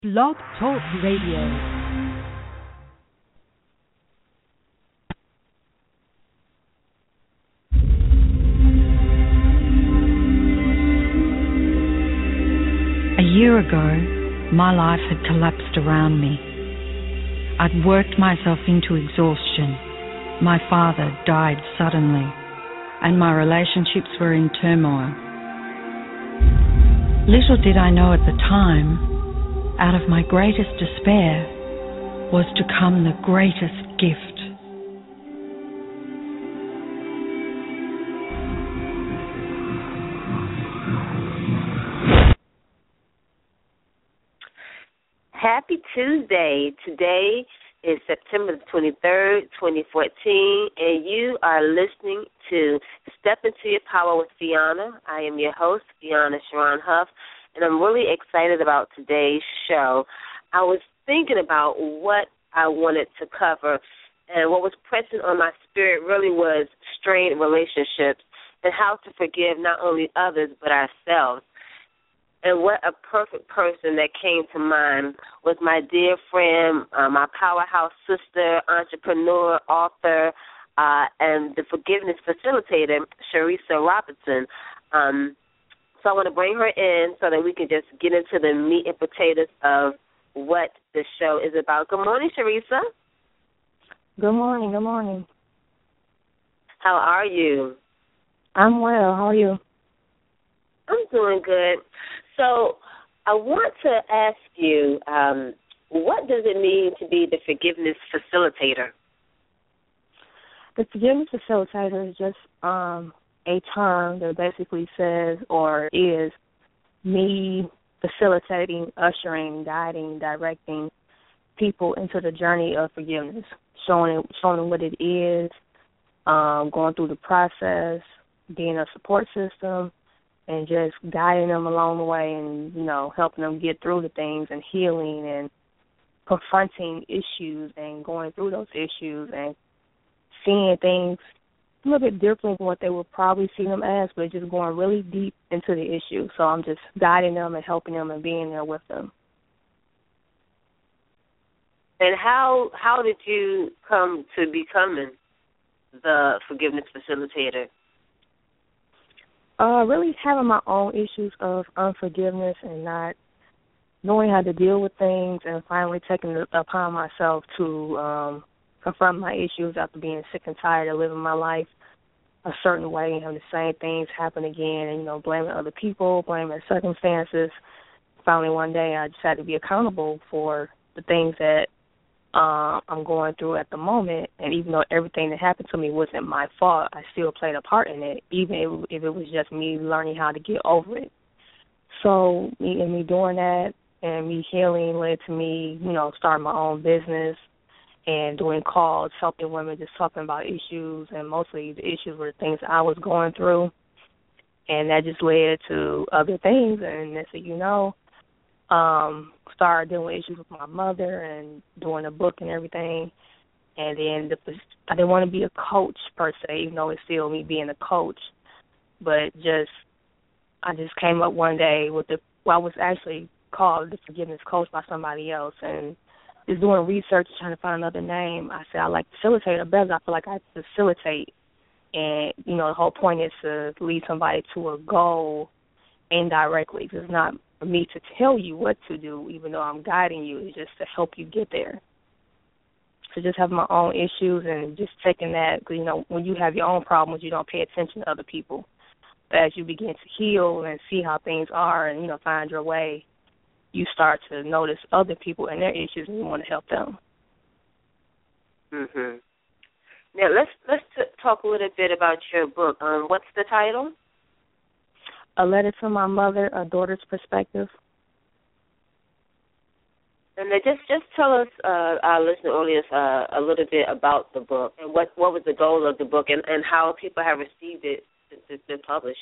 Blog Talk Radio. A year ago, my life had collapsed around me. I'd worked myself into exhaustion. My father died suddenly, and my relationships were in turmoil. Little did I know at the time, out of my greatest despair was to come the greatest gift. Happy Tuesday. Today is September 23rd, 2014, and you are listening to Step Into Your Power with Fiona. I am your host, Fiona Sharon Huff, and I'm really excited about today's show. I was thinking about what I wanted to cover, and what was pressing on my spirit really was strained relationships and how to forgive not only others but ourselves. And what a perfect person that came to mind was my dear friend, my powerhouse sister, entrepreneur, author, and the forgiveness facilitator, Sharissa Robertson. So I want to bring her in so that we can just get into the meat and potatoes of what the show is about. Good morning, Sharissa. Good morning. Good morning. How are you? I'm well. How are you? I'm doing good. So I want to ask you, what does it mean to be the forgiveness facilitator? The forgiveness facilitator is just a term that basically says or is me facilitating, ushering, guiding, directing people into the journey of forgiveness, showing them what it is, going through the process, being a support system, and just guiding them along the way and, helping them get through the things and healing and confronting issues and going through those issues and seeing things a little bit different from what they would probably see them as, but just going really deep into the issue. So I'm just guiding them and helping them and being there with them. And how did you come to becoming the forgiveness facilitator? Really having my own issues of unforgiveness and not knowing how to deal with things, and finally taking it upon myself to confront my issues after being sick and tired of living my life a certain way and having the same things happen again and, blaming other people, blaming circumstances. Finally one day I decided to be accountable for the things that I'm going through at the moment, and even though everything that happened to me wasn't my fault, I still played a part in it, even if it was just me learning how to get over it. So me doing that and me healing led to me, starting my own business and doing calls, helping women, just talking about issues, and mostly the issues were the things I was going through, and that just led to other things, and next thing you know, started dealing with issues with my mother and doing a book and everything. And then I didn't want to be a coach per se, even though it's still me being a coach. But I just came up one day with I was actually called the forgiveness coach by somebody else, and just doing research, trying to find another name. I said I like facilitator better. I feel like I facilitate. And, the whole point is to lead somebody to a goal indirectly. It's not for me to tell you what to do, even though I'm guiding you. It's just to help you get there. So just having my own issues and just taking that, because, when you have your own problems, you don't pay attention to other people. But as you begin to heal and see how things are and, find your way, you start to notice other people and their issues, and you want to help them. Mhm. Now let's talk a little bit about your book. What's the title? A Letter to My Mother, A Daughter's Perspective. And then just tell us, our listening audience, a little bit about the book and what was the goal of the book and how people have received it since it's been published.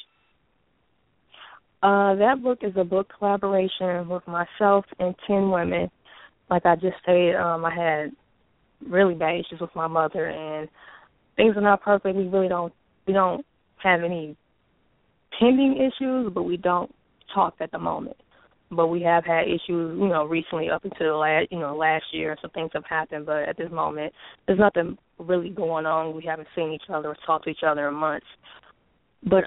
That book is a book collaboration with myself and 10 women. Like I just stated, I had really bad issues with my mother, and things are not perfect. We don't have any pending issues, but we don't talk at the moment. but we have had issues, recently up until last year. Some things have happened, but at this moment, there's nothing really going on. We haven't seen each other or talked to each other in months. But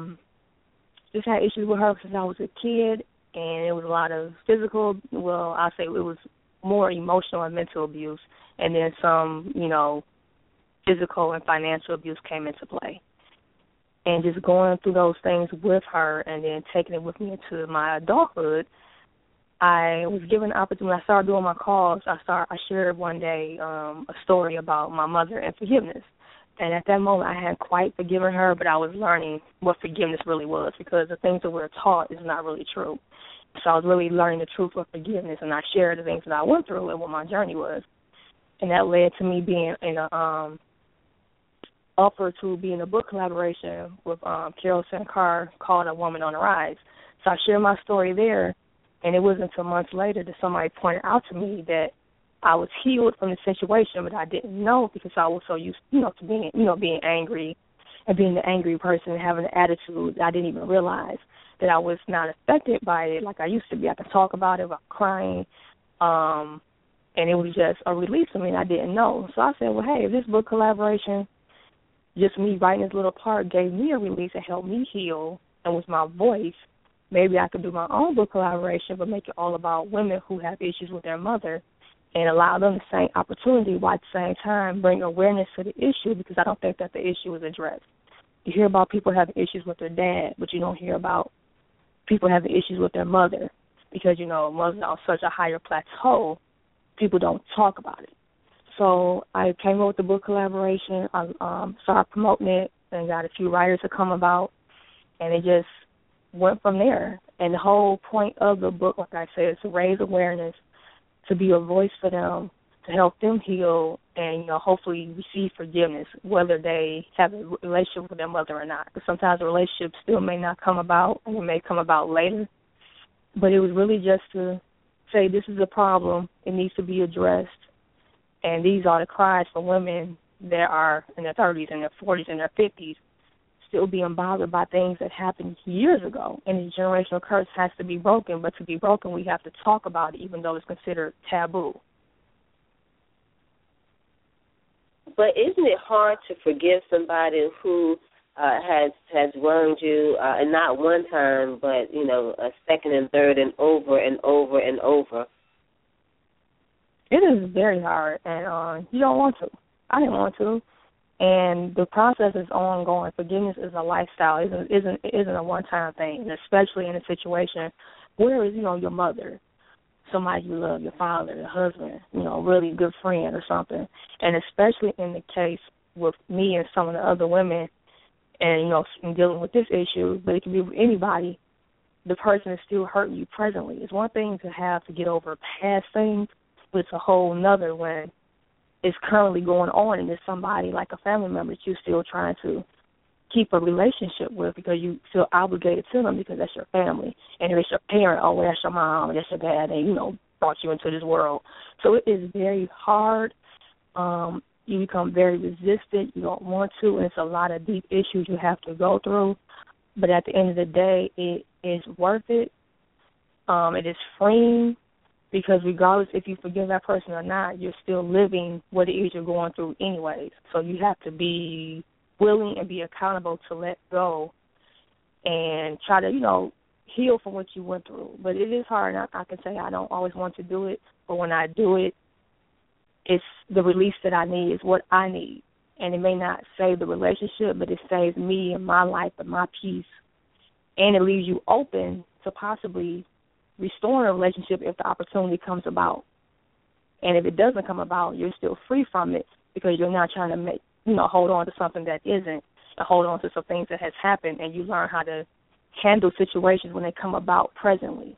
just had issues with her since I was a kid, and it was a lot of physical. Well, I'll say it was more emotional and mental abuse, and then some, physical and financial abuse came into play. And just going through those things with her and then taking it with me into my adulthood, I was given an opportunity. When I started doing my calls, I shared one day a story about my mother and forgiveness. And at that moment, I hadn't quite forgiven her, but I was learning what forgiveness really was, because the things that we're taught is not really true. So I was really learning the truth of forgiveness, and I shared the things that I went through and what my journey was. And that led to me being in a offer to be in a book collaboration with Carol Sankar called A Woman on the Rise. So I shared my story there, and it wasn't until months later that somebody pointed out to me that I was healed from the situation, but I didn't know because I was so used, to being angry and being the angry person and having an attitude. I didn't even realize that I was not affected by it like I used to be. I could talk about it without crying, and it was just a release for me, and I didn't know. So I said, well, hey, if this book collaboration, just me writing this little part, gave me a release and helped me heal, and with my voice, maybe I could do my own book collaboration, but make it all about women who have issues with their mother and allow them the same opportunity while at the same time bring awareness to the issue, because I don't think that the issue is addressed. You hear about people having issues with their dad, but you don't hear about people having issues with their mother because, mothers are on such a higher plateau, people don't talk about it. So I came up with the book collaboration. I started promoting it and got a few writers to come about, and it just went from there. And the whole point of the book, like I said, is to raise awareness, to be a voice for them, to help them heal, and, hopefully receive forgiveness, whether they have a relationship with their mother or not. Because sometimes the relationship still may not come about, and it may come about later. But it was really just to say this is a problem. It needs to be addressed. And these are the cries for women that are in their 30s and their 40s and their 50s still being bothered by things that happened years ago. And the generational curse has to be broken. But to be broken, we have to talk about it, even though it's considered taboo. But isn't it hard to forgive somebody who has wronged you, and not one time, but, a second and third and over and over and over? It is very hard, and you don't want to. I didn't want to. And the process is ongoing. Forgiveness is a lifestyle. It isn't a one-time thing, and especially in a situation where is, your mother, somebody you love, your father, your husband, really good friend or something. And especially in the case with me and some of the other women and, in dealing with this issue, but it can be with anybody, the person is still hurting you presently. It's one thing to have to get over past things, but it's a whole nother when it's currently going on and it's somebody like a family member that you're still trying to keep a relationship with because you feel obligated to them because that's your family. And if it's your parent, oh, well, that's your mom, that's your dad, and, brought you into this world. So it is very hard. You become very resistant. You don't want to, and it's a lot of deep issues you have to go through. But at the end of the day, it is worth it. It is freeing because regardless if you forgive that person or not, you're still living what it is you're going through anyways. So you have to be willing and be accountable to let go and try to, heal from what you went through. But it is hard. I can say I don't always want to do it, but when I do it, it's the release that I need, is what I need. And it may not save the relationship, but it saves me and my life and my peace. And it leaves you open to possibly restoring a relationship if the opportunity comes about. And if it doesn't come about, you're still free from it because you're not trying to hold on to something that isn't, and hold on to some things that has happened, and you learn how to handle situations when they come about presently.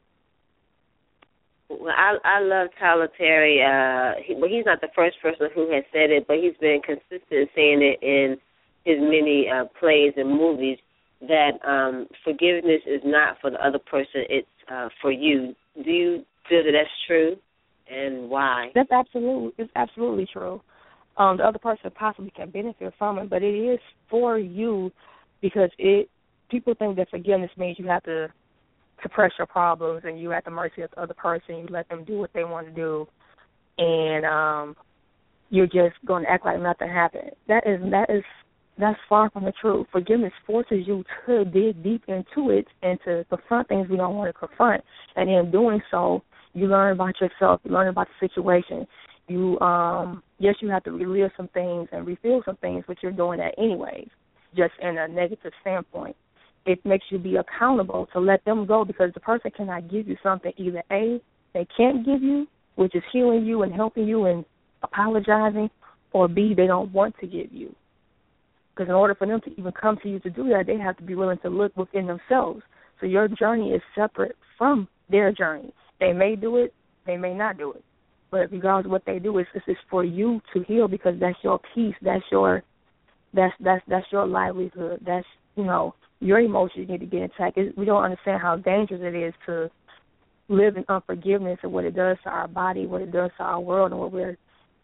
Well, I love Tyler Terry. He's not the first person who has said it, but he's been consistent saying it in his many plays and movies that forgiveness is not for the other person, it's for you. Do you feel that that's true, and why? It's absolutely true. The other person possibly can benefit from it, but it is for you because people think that forgiveness means you have to suppress your problems and you're at the mercy of the other person. You let them do what they want to do, and you're just going to act like nothing happened. That's far from the truth. Forgiveness forces you to dig deep into it and to confront things we don't want to confront. And in doing so, you learn about yourself. You learn about the situation. You, yes, you have to relive some things and refeel some things, but you're doing that anyways, just in a negative standpoint. It makes you be accountable to let them go, because the person cannot give you something either A, they can't give you, which is healing you and helping you and apologizing, or B, they don't want to give you. Because in order for them to even come to you to do that, they have to be willing to look within themselves. So your journey is separate from their journey. They may do it, they may not do it. But regardless of what they do, it's for you to heal, because that's your peace, that's your livelihood, that's, your emotions need to get intact. We don't understand how dangerous it is to live in unforgiveness and what it does to our body, what it does to our world, and what we're,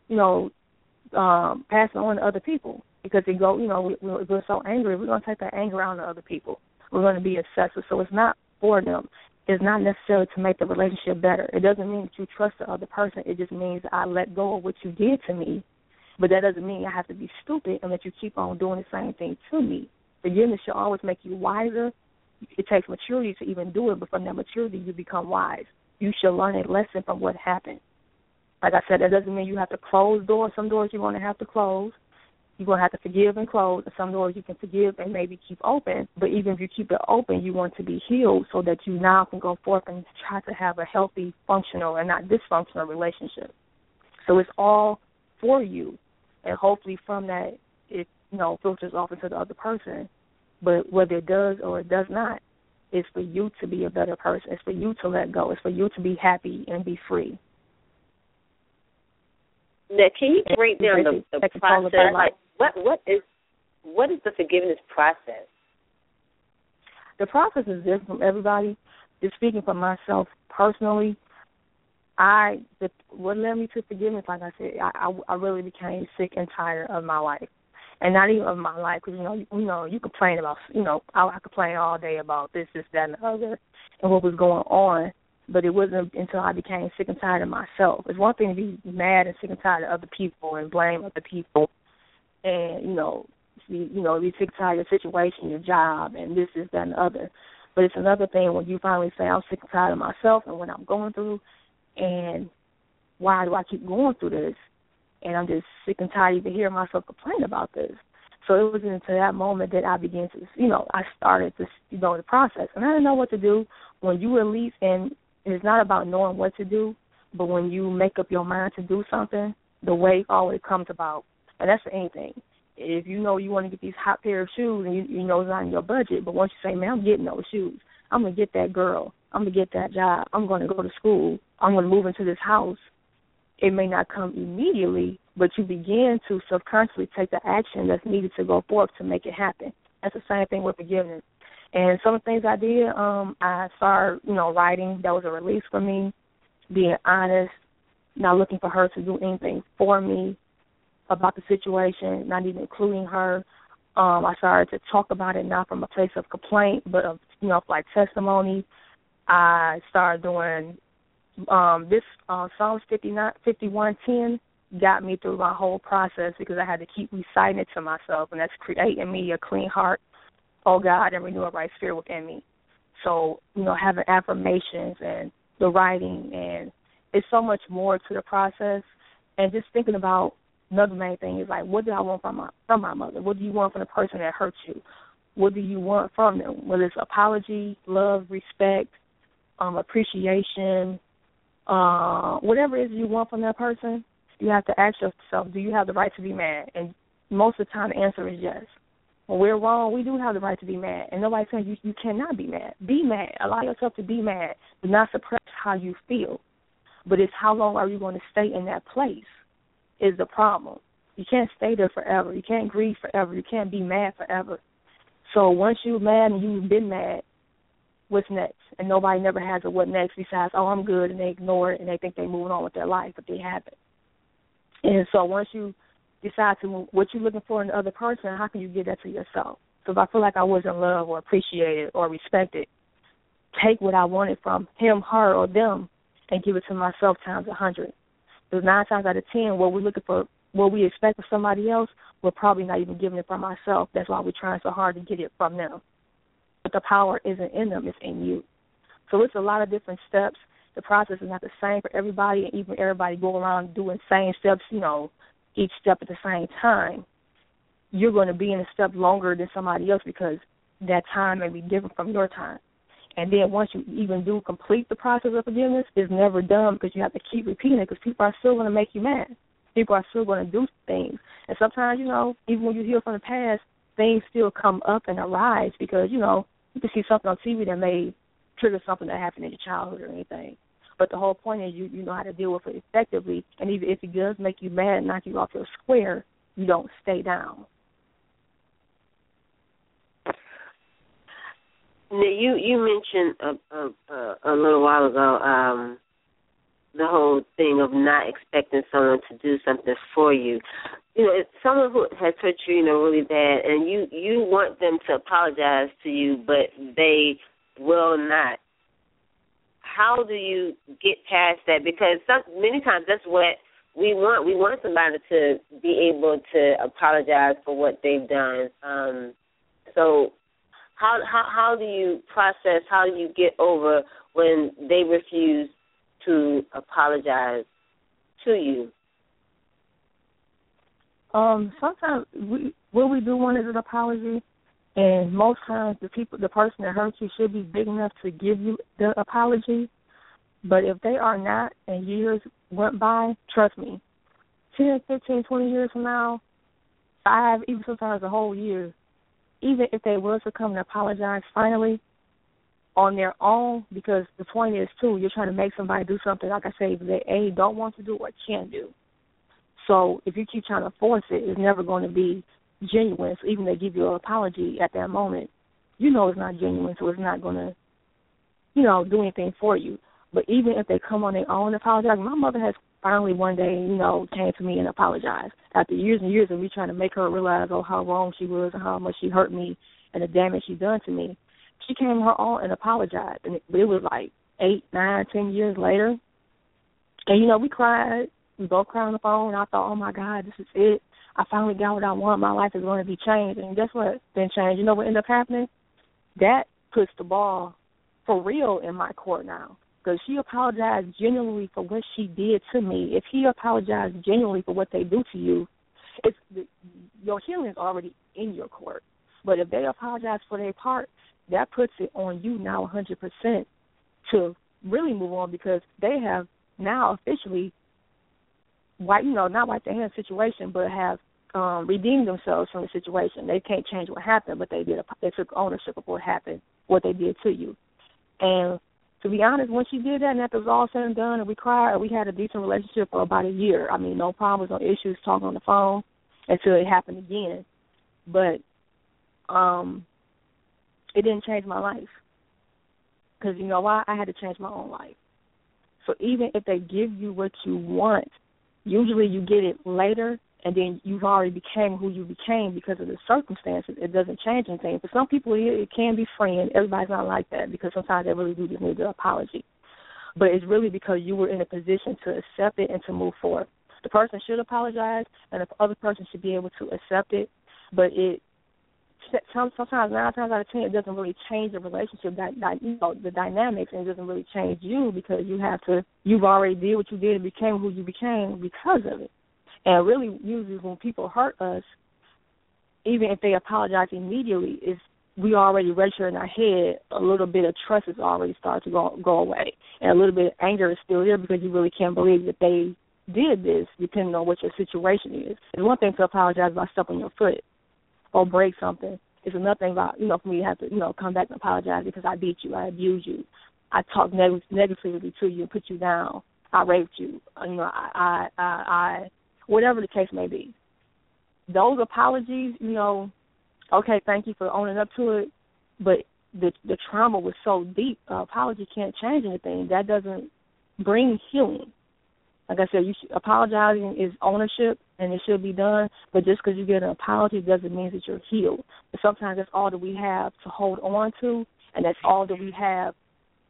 passing on to other people. Because we're so angry, we're going to take that anger out on other people. We're going to be obsessive. So it's not for them. It's not necessarily to make the relationship better. It doesn't mean that you trust the other person. It just means I let go of what you did to me. But that doesn't mean I have to be stupid and let you keep on doing the same thing to me. Forgiveness should always make you wiser. It takes maturity to even do it, but from that maturity you become wise. You should learn a lesson from what happened. Like I said, that doesn't mean you have to close doors. Some doors you're going to have to close. You're going to have to forgive and close. And some doors you can forgive and maybe keep open. But even if you keep it open, you want to be healed so that you now can go forth and try to have a healthy, functional, and not dysfunctional relationship. So it's all for you. And hopefully from that, it filters off into the other person. But whether it does or it does not, it's for you to be a better person. It's for you to let go. It's for you to be happy and be free. Now, can you break down the process? Like, what is the forgiveness process? The process is different from everybody. Just speaking for myself personally, what led me to forgiveness, like I said, I really became sick and tired of my life. And not even of my life, because, you complain about, I complain all day about this, that, and the other, and what was going on. But it wasn't until I became sick and tired of myself. It's one thing to be mad and sick and tired of other people and blame other people and, be sick and tired of your situation, your job, and this, that, and the other. But it's another thing when you finally say, I'm sick and tired of myself and what I'm going through, and why do I keep going through this? And I'm just sick and tired to hear myself complain about this. So it was into that moment that I began to, I started to, the process. And I didn't know what to do. When you release, and it's not about knowing what to do, but when you make up your mind to do something, the way always comes about. And that's for anything. If you know you want to get these hot pair of shoes and you know it's not in your budget, but once you say, man, I'm getting those shoes, I'm going to get that girl, I'm going to get that job, I'm going to go to school, I'm going to move into this house, it may not come immediately, but you begin to subconsciously take the action that's needed to go forth to make it happen. That's the same thing with forgiveness. And some of the things I did, I started, writing. That was a release for me, being honest, not looking for her to do anything for me about the situation, not even including her. I started to talk about it not from a place of complaint, but of, like testimony. I started doing this Psalms 51:10 got me through my whole process because I had to keep reciting it to myself, and that's creating me a clean heart, oh God, and renew a right spirit within me. So, having affirmations and the writing, and it's so much more to the process. And just thinking about another main thing is like, what do I want from my mother? What do you want from the person that hurt you? What do you want from them? Whether it's apology, love, respect, appreciation, whatever it is you want from that person, you have to ask yourself, do you have the right to be mad? And most of the time the answer is yes. When we're wrong, we do have the right to be mad. And nobody's saying you cannot be mad. Be mad. Allow yourself to be mad. Do not suppress how you feel. But it's how long are you going to stay in that place is the problem. You can't stay there forever. You can't grieve forever. You can't be mad forever. So once you're mad and you've been mad, what's next? And nobody never has a what next besides, oh, I'm good, and they ignore it and they think they're moving on with their life, but they haven't. And so once you decide to move, what you're looking for in the other person, how can you give that to yourself? So if I feel like I wasn't loved or appreciated or respected, take what I wanted from him, her, or them and give it to myself times 100. Because 9 times out of 10, what we're looking for, what we expect from somebody else, we're probably not even giving it from ourselves. That's why we're trying so hard to get it from them. But the power isn't in them, it's in you. So it's a lot of different steps. The process is not the same for everybody, and even everybody go around doing the same steps, each step at the same time. You're going to be in a step longer than somebody else because that time may be different from your time. And then once you even do complete the process of forgiveness, it's never done because you have to keep repeating it because people are still going to make you mad. People are still going to do things. And sometimes, even when you heal from the past, things still come up and arise because, you can see something on TV that may trigger something that happened in your childhood or anything. But the whole point is you know how to deal with it effectively. And even if it does make you mad and knock you off your square, you don't stay down. Now, you mentioned a little while ago the whole thing of not expecting someone to do something for you. If someone who has hurt you, really bad, and you want them to apologize to you, but they will not. How do you get past that? Because many times that's what we want. We want somebody to be able to apologize for what they've done. So how do you process, how do you get over when they refuse to apologize to you? Sometimes what we do want is an apology, and most times the person that hurt you should be big enough to give you the apology. But if they are not, and years went by, trust me, 10, 15, 20 years from now, 5, even sometimes a whole year, even if they were to come and apologize finally on their own, because the point is, too, you're trying to make somebody do something, like I say, they, A, don't want to do or can't do. So if you keep trying to force it, it's never going to be genuine. So even if they give you an apology at that moment, it's not genuine, so it's not going to, do anything for you. But even if they come on their own and apologize, my mother has finally one day, came to me and apologized. After years and years of me trying to make her realize, how wrong she was and how much she hurt me and the damage she done to me, she came on her own and apologized. And it was like 8, 9, 10 years later. And, we cried. We both cried on the phone. And I thought, oh, my God, this is it. I finally got what I want. My life is going to be changed. And guess what? Then changed. You know what ended up happening? That puts the ball for real in my court now. Because she apologized genuinely for what she did to me. If he apologized genuinely for what they do to you, your healing is already in your court. But if they apologize for their part, that puts it on you now 100% to really move on, because they have now officially, not wiped their hands situation, but have redeemed themselves from the situation. They can't change what happened, but they took ownership of what happened, what they did to you. And to be honest, when she did that and after it was all said and done and we cried, we had a decent relationship for about a year. I mean, no problems, no issues, talking on the phone until it happened again. But it didn't change my life. Because you know why? I had to change my own life. So even if they give you what you want, usually you get it later, and then you've already became who you became because of the circumstances. It doesn't change anything. For some people, it can be freeing. Everybody's not like that, because sometimes they really do just need the apology. But it's really because you were in a position to accept it and to move forward. The person should apologize, and the other person should be able to accept it. But sometimes 9 times out of 10, it doesn't really change the relationship, the dynamics, and it doesn't really change you, because you've already did what you did and became who you became because of it. And really, usually when people hurt us, even if they apologize immediately, we already register in our head a little bit of trust has already started to go away. And a little bit of anger is still there because you really can't believe that they did this, depending on what your situation is. It's one thing to apologize about stepping your foot or break something. It's another thing about, for me to have to, come back and apologize because I beat you, I abused you, I talked negatively to you and put you down, I raped you, I whatever the case may be. Those apologies, okay, thank you for owning up to it, but the trauma was so deep, apology can't change anything. That doesn't bring healing. Like I said, apologizing is ownership, and it should be done, but just because you get an apology doesn't mean that you're healed. But sometimes that's all that we have to hold on to, and that's all that we have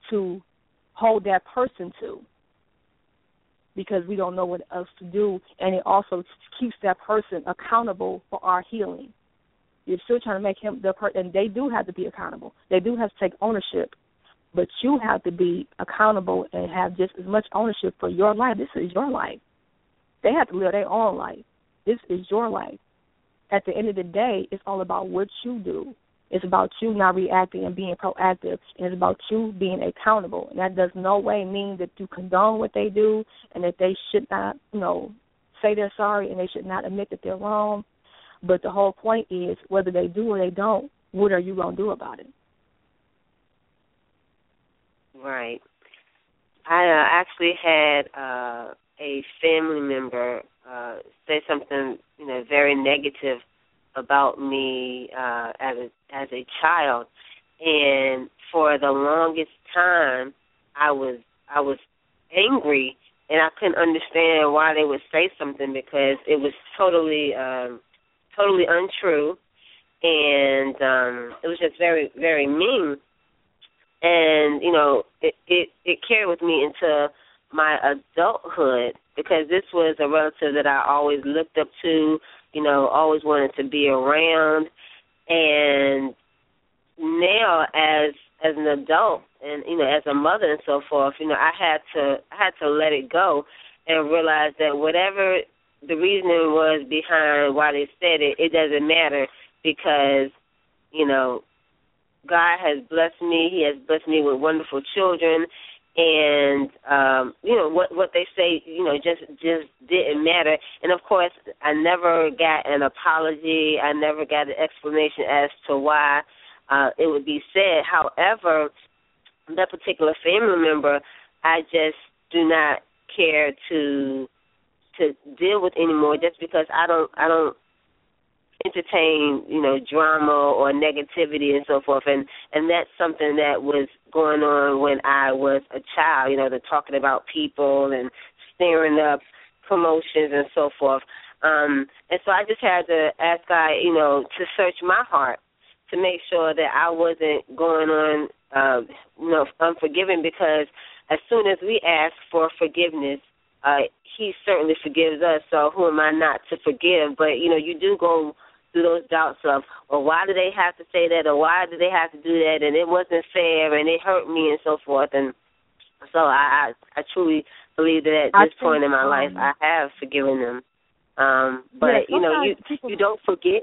to hold that person to, because we don't know what else to do, and it also keeps that person accountable for our healing. You're still trying to make him the person, and they do have to be accountable. They do have to take ownership, but you have to be accountable and have just as much ownership for your life. This is your life. They have to live their own life. This is your life. At the end of the day, it's all about what you do. It's about you not reacting and being proactive, and it's about you being accountable. And that does no way mean that you condone what they do and that they should not, say they're sorry and they should not admit that they're wrong. But the whole point is, whether they do or they don't, what are you going to do about it? Right. I actually had a family member say something, very negative about me as a child, and for the longest time, I was angry, and I couldn't understand why they would say something, because it was totally untrue, and it was just very, very mean. And it carried with me into my adulthood, because this was a relative that I always looked up to, always wanted to be around. And now as an adult and, as a mother and so forth, I had to let it go and realize that whatever the reasoning was behind why they said it, it doesn't matter, because, God has blessed me. He has blessed me with wonderful children. And, what they say, just didn't matter. And, of course, I never got an apology. I never got an explanation as to why it would be said. However, that particular family member, I just do not care to deal with anymore, just because I don't entertain, drama or negativity and so forth. And that's something that was going on when I was a child, the talking about people and stirring up promotions and so forth. And so I just had to ask God, to search my heart to make sure that I wasn't going on, unforgiving, because as soon as we ask for forgiveness, He certainly forgives us, so who am I not to forgive? But, you do go through those doubts of, well, why do they have to say that, or why do they have to do that, and it wasn't fair, and it hurt me, and so forth. And so I truly believe that at this point in my life, I have forgiven them. But, you don't forget.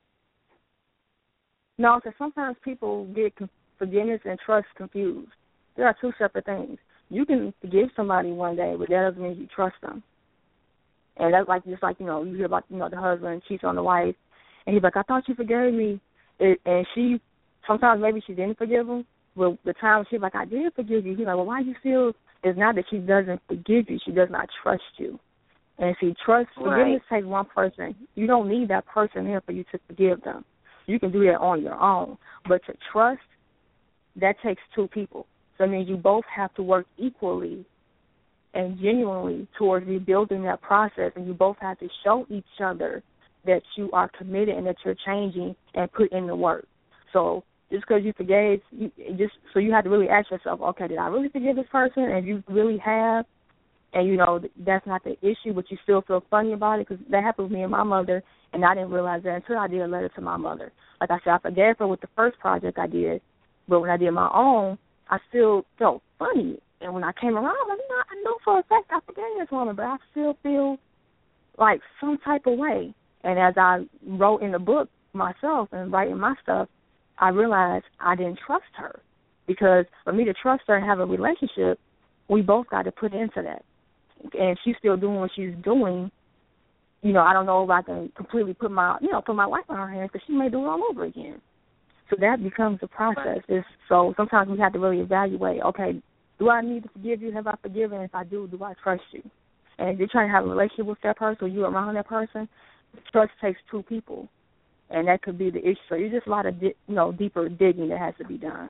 No, because sometimes people get forgiveness and trust confused. There are two separate things. You can forgive somebody one day, but that doesn't mean you trust them. And that's just like, you hear about, the husband cheats on the wife, and he's like, I thought you forgave me. And she, sometimes maybe she didn't forgive him, but the time she's like, I did forgive you. He's like, well, why you still, it's not that she doesn't forgive you, she does not trust you. And see, forgiveness takes one person. You don't need that person here for you to forgive them. You can do that on your own. But to trust, that takes two people. So I mean, you both have to work equally and genuinely towards rebuilding that process, and you both have to show each other that you are committed and that you're changing and put in the work. So just because you forgave, so you have to really ask yourself, okay, did I really forgive this person? And you really have, and that's not the issue, but you still feel funny about it, because that happened with me and my mother, and I didn't realize that until I did a letter to my mother. Like I said, I forgave her with the first project I did, but when I did my own, I still felt funny. And when I came around, I know for a fact I forgave this woman, but I still feel like some type of way. And as I wrote in the book myself and writing my stuff, I realized I didn't trust her, because for me to trust her and have a relationship, we both got to put into that. And she's still doing what she's doing. I don't know if I can completely put my life in her hands, because she may do it all over again. So that becomes the process. So sometimes we have to really evaluate, okay, do I need to forgive you? Have I forgiven? If I do I trust you? And if you're trying to have a relationship with that person, or you're around that person, trust takes two people. And that could be the issue. So it's just a lot of, deeper digging that has to be done.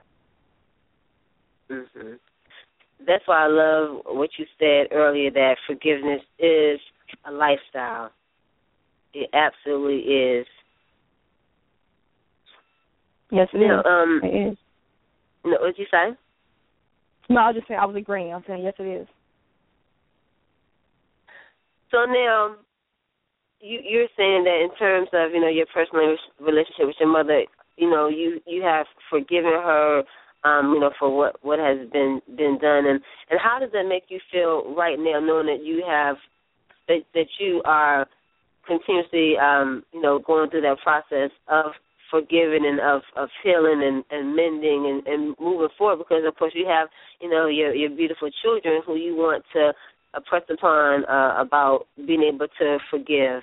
Mm-hmm. That's why I love what you said earlier, that forgiveness is a lifestyle. It absolutely is. Yes, it is. It is. What did you say? No, I was just saying I was agreeing. I'm saying yes, it is. So now, you're saying that in terms of, your personal relationship with your mother, you have forgiven her, for what has been done, and how does that make you feel right now, knowing that you have that you are continuously, going through that process of forgiving and of healing and mending and moving forward, because of course you have, your beautiful children who you want to press upon about being able to forgive.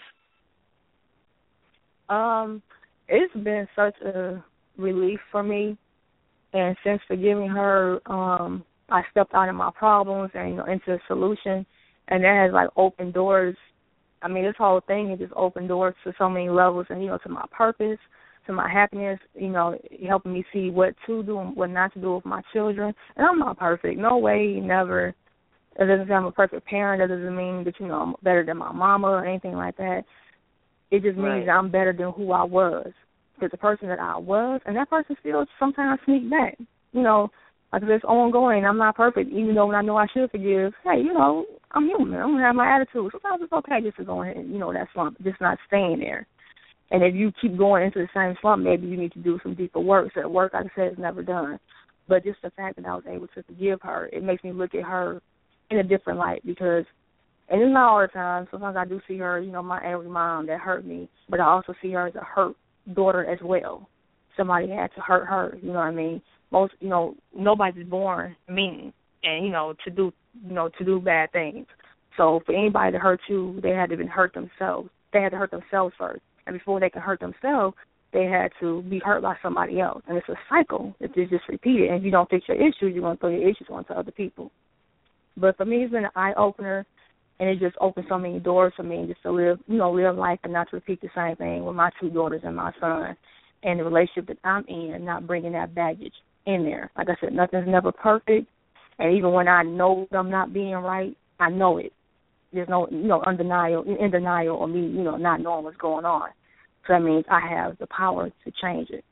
It's been such a relief for me, and since forgiving her, I stepped out of my problems and into a solution, and that has opened doors. I mean, this whole thing has just opened doors to so many levels, and to my purpose, to my happiness. Helping me see what to do and what not to do with my children. And I'm not perfect, no way, never. It doesn't say I'm a perfect parent. That doesn't mean that I'm better than my mama or anything like that. It just means that I'm better than who I was. Because the person that I was, and that person still sometimes sneak back. It's ongoing. I'm not perfect, even though when I know I should forgive. Hey, I'm human. I'm gonna have my attitude. Sometimes it's okay just to go ahead and that slump, just not staying there. And if you keep going into the same slump, maybe you need to do some deeper work. So work, like I said, is never done. But just the fact that I was able to forgive her, it makes me look at her in a different light, because, and it's not all the time, sometimes I do see her, my angry mom that hurt me, but I also see her as a hurt daughter as well. Somebody had to hurt her, you know what I mean? Most, nobody's born mean and, to do bad things. So for anybody to hurt you, they had to been hurt themselves. They had to hurt themselves first. And before they can hurt themselves, they had to be hurt by somebody else. And it's a cycle. It's just repeated. And if you don't fix your issues, you're going to throw your issues onto other people. But for me, it's been an eye-opener, and it just opened so many doors for me just to live life and not to repeat the same thing with my two daughters and my son. And the relationship that I'm in, not bringing that baggage in there. Like I said, nothing's never perfect. And even when I know I'm not being right, I know it. There's no, in denial or me, not knowing what's going on. So that means I have the power to change it.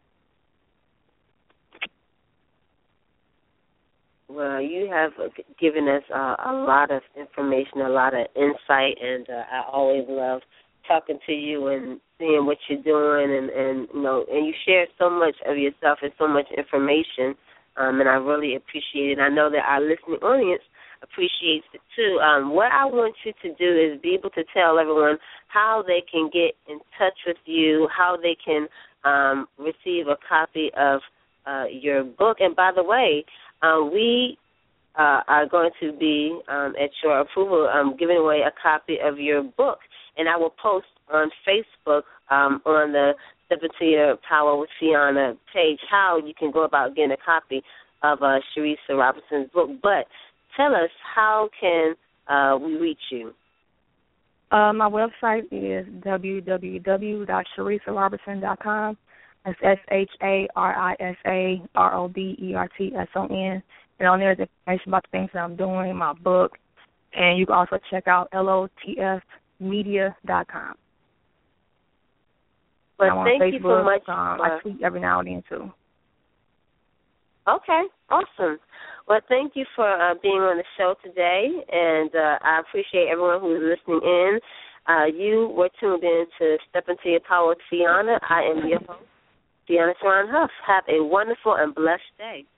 Well, you have given us a lot of information, a lot of insight, and I always love talking to you and seeing what you're doing, and you share so much of yourself and so much information, and I really appreciate it. I know that our listening audience appreciates it too. What I want you to do is be able to tell everyone how they can get in touch with you, how they can receive a copy of your book. And by the way, we are going to be, at your approval, giving away a copy of your book. And I will post on Facebook on the Step Into Your Power with Fiana page how you can go about getting a copy of Sharissa Robinson's book. But tell us, how can we reach you? My website is www.SharissaRobertson.com. That's SharissaRobertson. And on there is information about the things that I'm doing, my book. And you can also check out LOTFmedia.com. But I'm on thank Facebook. You so much. I tweet every now and then, too. Okay, awesome. Well, thank you for being on the show today, and I appreciate everyone who's listening in. You were tuned in to Step Into Your Power with Fiana. I am your host, Fiana Swan Huff. Have a wonderful and blessed day.